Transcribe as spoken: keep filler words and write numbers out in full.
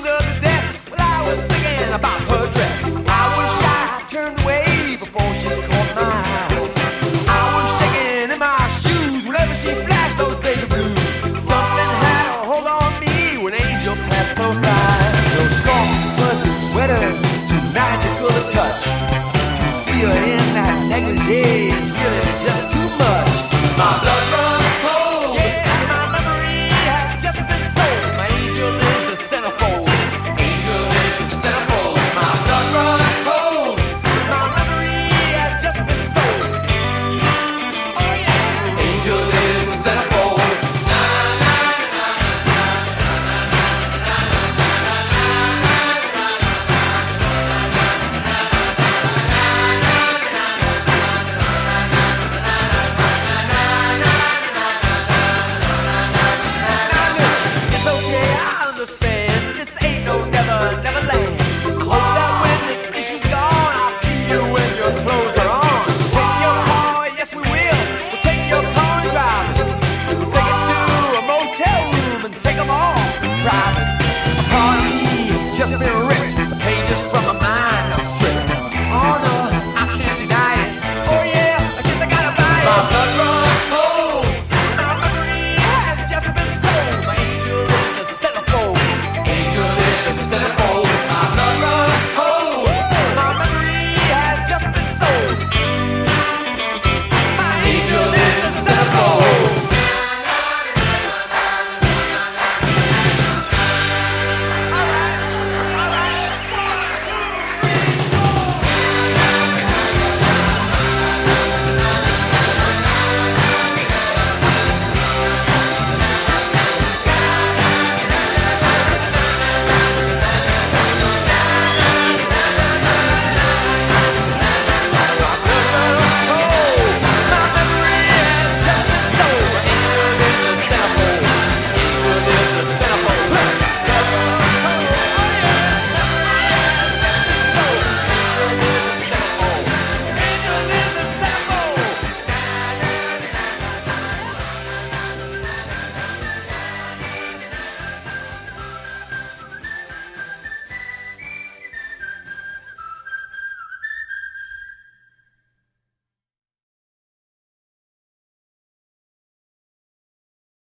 under the desk. Well, I was thinking about her dress. I was shy, turned away before she caught my eye. I was shaking in my shoes whenever she flashed those baby blues. Something had a hold on me when Angel passed close by. Those soft, fuzzy sweaters, too magical to touch. To see her in that negligee,